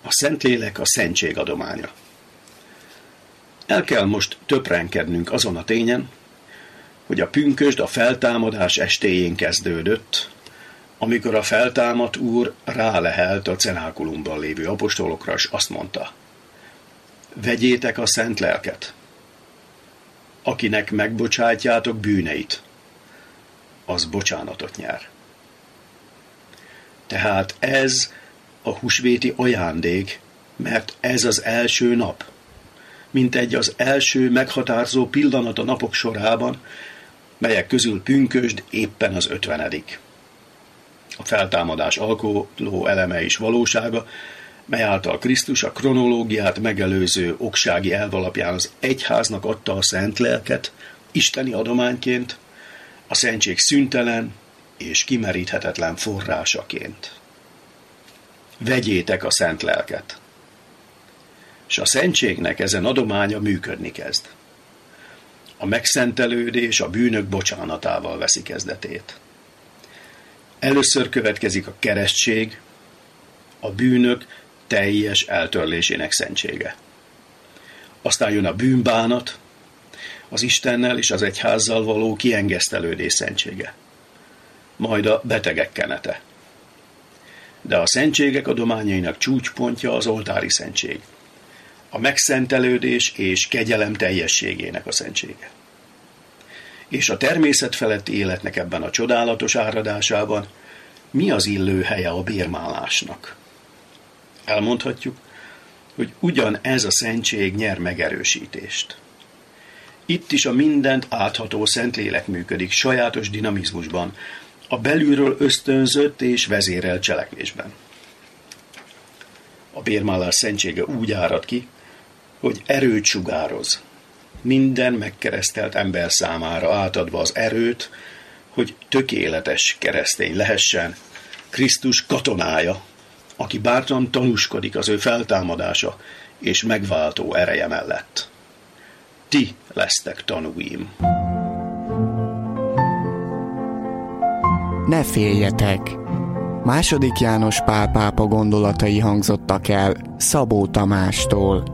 A Szentlélek a szentség adománya. El kell most töprengkednünk azon a tényen, hogy a pünkösd a feltámadás estéjén kezdődött, amikor a feltámadt Úr rálehelt a cenákulumban lévő apostolokra, és azt mondta: vegyétek a szent lelket, akinek megbocsátjátok bűneit, az bocsánatot nyer. Tehát ez a húsvéti ajándék, mert ez az első nap, mintegy az első meghatározó pillanat a napok sorában, melyek közül pünkösd éppen az 50. A feltámadás alkotó eleme és valósága, mely által Krisztus a kronológiát megelőző oksági elv alapján az egyháznak adta a szent lelket, isteni adományként, a szentség szüntelen és kimeríthetetlen forrásaként. Vegyétek a szent lelket! És a szentségnek ezen adománya működni kezd. A megszentelődés a bűnök bocsánatával veszi kezdetét. Először következik a keresztség, a bűnök teljes eltörlésének szentsége. Aztán jön a bűnbánat, az Istennel és az egyházzal való kiengesztelődés szentsége. Majd a betegek kenete. De a szentségek adományainak csúcspontja az oltári szentség. A megszentelődés és kegyelem teljességének a szentsége. És a természet feletti életnek ebben a csodálatos áradásában mi az illő helye a bérmálásnak? Elmondhatjuk, hogy ugyan ez a szentség nyer megerősítést. Itt is a mindent átható Szentlélek működik sajátos dinamizmusban, a belülről ösztönzött és vezérelt cselekvésben. A bérmálás szentsége úgy árad ki, hogy erőt sugároz, minden megkeresztelt ember számára átadva az erőt, hogy tökéletes keresztény lehessen, Krisztus katonája, aki bátran tanúskodik az ő feltámadása és megváltó ereje mellett. Ti lesztek tanúim. Ne féljetek! II. János Pál pápa gondolatai hangzottak el Szabó Tamástól.